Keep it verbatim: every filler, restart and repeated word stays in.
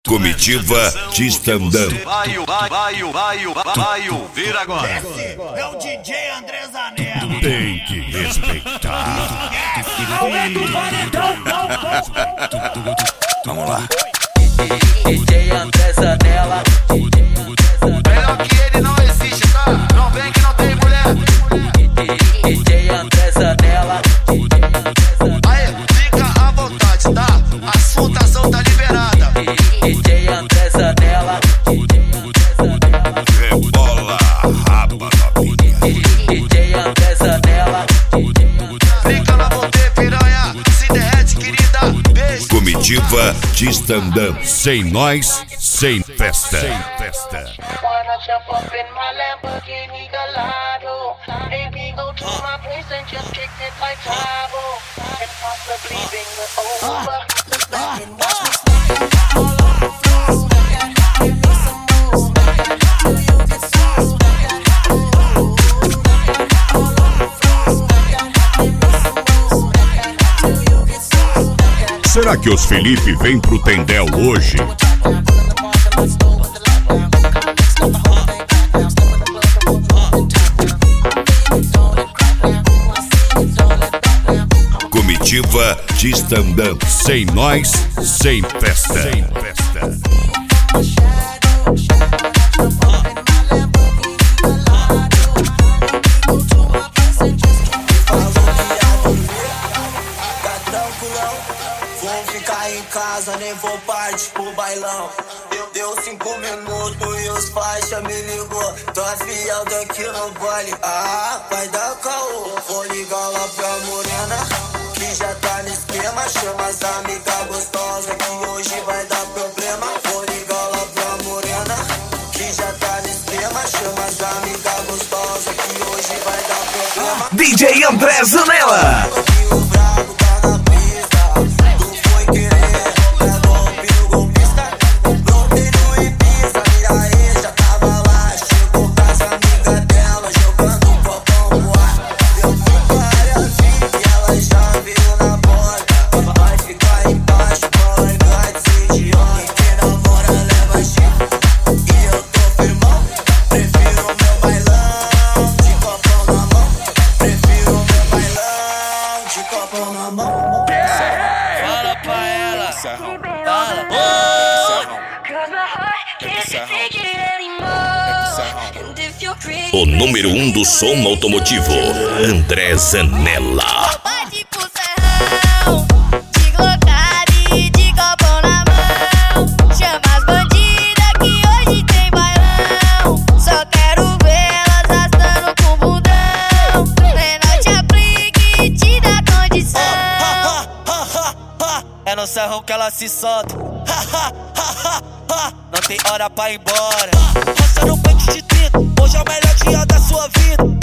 Comitiva de stand-up. Vai, vai, vai, vai, vai, vira agora. Esse é o D J André Zanella. Tem que respeitar. Aumenta o paredão, Vamos lá. D J André Zanella. Melhor que ele não existe, tá? Não vem que não tem mulher. D J André Zanella. Aí, fica à vontade, tá? A assuntação tá liberada. D J André Zanella. Rebola a raba novinha. D J André Zanella. Brinca na você, piranha. Se derrete, querida. Beijo. Comitiva de stand-up. Sem nós, sem festa. Sem festa. Wanna jump up in my Lamborghini Gallardo? Maybe go to my place and just kick it like Tahoe. And possibly bring it over. And watch me smack it. Smack it. Give me some moves. Smack it. Till you get so smack it. Smack it. All over the floor. Smack it. Give me some moves. Smack it. Till you get so smack it. Será que os Felipe vem pro Tendel hoje? Comitiva de stand-up. Sem nós, sem festa. Sem festa. Vou ficar em casa, nem vou partir pro bailão. Deu, deu cinco minutos e os faixa me ligou. Tô fiel daqui no baile, ah, vai dar caô. Vou ligar lá pra morena, que já tá no esquema. Chama as amigas gostosas que hoje vai dar problema. Vou ligar lá pra morena, que já tá no esquema. Chama as amigas gostosas que hoje vai dar problema. D J André Zanella. O brabo tá na pista, tu foi querer, tá golpe no golpista. Brotei no Ibiza, mira aí, já tava lá. Chegou pras amigas dela, jogando um copão no ar. Eu fui várias vezes e ela já veio na borda. Vai ficar embaixo, pra largar de ser idiota. E quem namora leva chifre, e eu tô firmão. Prefiro o meu bailão, de copão na mão. Prefiro o meu bailão, de copão na mão. Fala pra ela. Fala. O número um do som automotivo, André Zanella. Pode pro serrão, de glocada e de copão na mão. Chama as bandidas que hoje tem bailão. Só quero vê-las assando com bundão. Menor te aplique e te dá condição. É no serrão que ela se solta. Não tem hora pra ir embora. Roça no pente de trinta, hoje é o melhor dia da sua vida.